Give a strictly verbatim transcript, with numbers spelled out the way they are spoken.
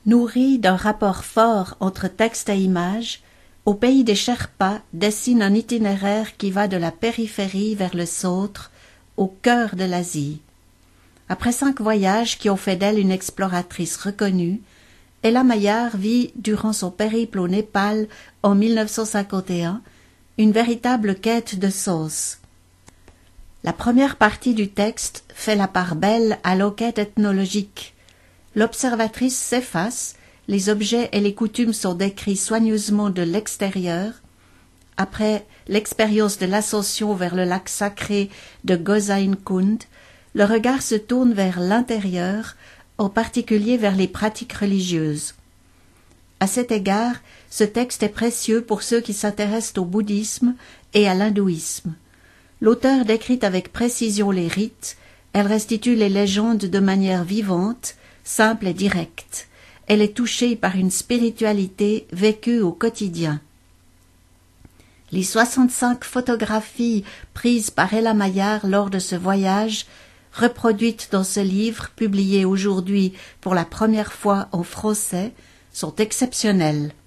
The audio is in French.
Nourrie d'un rapport fort entre texte et image, Au pays des Sherpas dessine un itinéraire qui va de la périphérie vers le centre, au cœur de l'Asie. Après cinq voyages qui ont fait d'elle une exploratrice reconnue, Ella Maillard vit, durant son périple au Népal en mille neuf cent cinquante et un, une véritable quête de sens. La première partie du texte fait la part belle à l'enquête ethnologique. L'observatrice s'efface, les objets et les coutumes sont décrits soigneusement de l'extérieur. Après l'expérience de l'ascension vers le lac sacré de Gosain Kund, le regard se tourne vers l'intérieur, en particulier vers les pratiques religieuses. À cet égard, ce texte est précieux pour ceux qui s'intéressent au bouddhisme et à l'hindouisme. L'auteur décrit avec précision les rites, elle restitue les légendes de manière vivante, simple et directe. Elle est touchée par une spiritualité vécue au quotidien. Les soixante-cinq photographies prises par Ella Maillard lors de ce voyage, reproduites dans ce livre publié aujourd'hui pour la première fois en français, sont exceptionnelles.